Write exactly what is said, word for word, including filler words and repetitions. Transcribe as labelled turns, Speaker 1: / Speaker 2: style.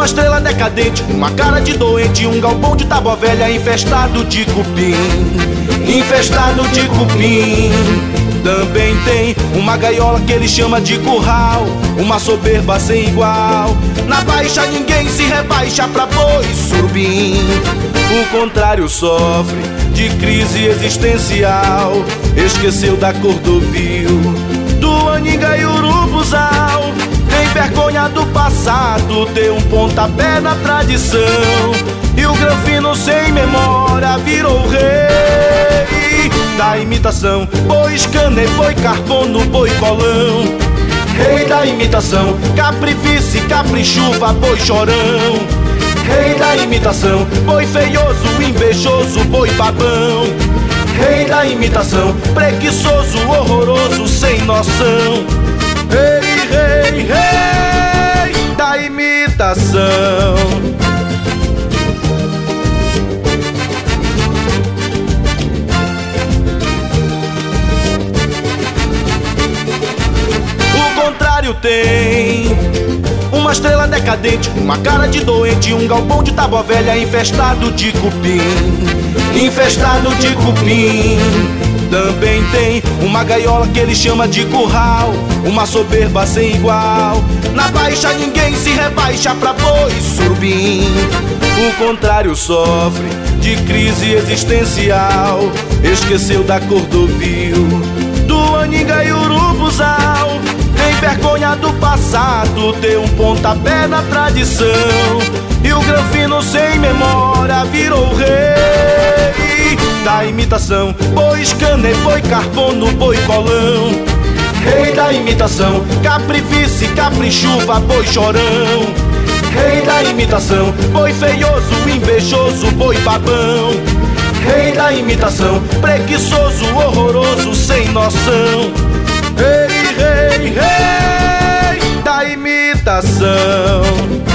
Speaker 1: estrela decadente, uma cara de doente, um galpão de tábua velha infestado de cupim, infestado de cupim. Também tem uma gaiola que ele chama de curral, uma soberba sem igual. Na baixa ninguém se rebaixa pra boi surubim. O contrário sofre de crise existencial, esqueceu da Cordovil, do Aninga e Urubuzal. Tem vergonha do passado, deu um pontapé na tradição, e o Granfino sem memória virou o rei da imitação. Boi Scanner, boi Carbono, boi Colão, rei da imitação. Caprivice, caprichuva, boi Chorão, rei da imitação. Boi feioso, invejoso, boi babão, rei da imitação. Preguiçoso, horroroso, sem noção, rei, rei, rei da imitação. O contrário tem uma estrela decadente, uma cara de doente, um galpão de tábua velha infestado de cupim, infestado de cupim. Também tem uma gaiola que ele chama de curral, uma soberba sem igual. Na baixa ninguém se rebaixa pra boi surubim. O contrário sofre de crise existencial, esqueceu da Cordovil, do Aninga e Urubuzal. Tem vergonha do passado, deu um pontapé na tradição, e o Granfino sem memória virou o rei da imitação. Boi Scanner, boi Carbono, boi Colão, rei da imitação. Caprivice, caprichuva, boi Chorão, rei da imitação. Boi feioso, invejoso, boi babão, rei da imitação. Preguiçoso, horroroso, sem noção, rei, rei, rei da imitação.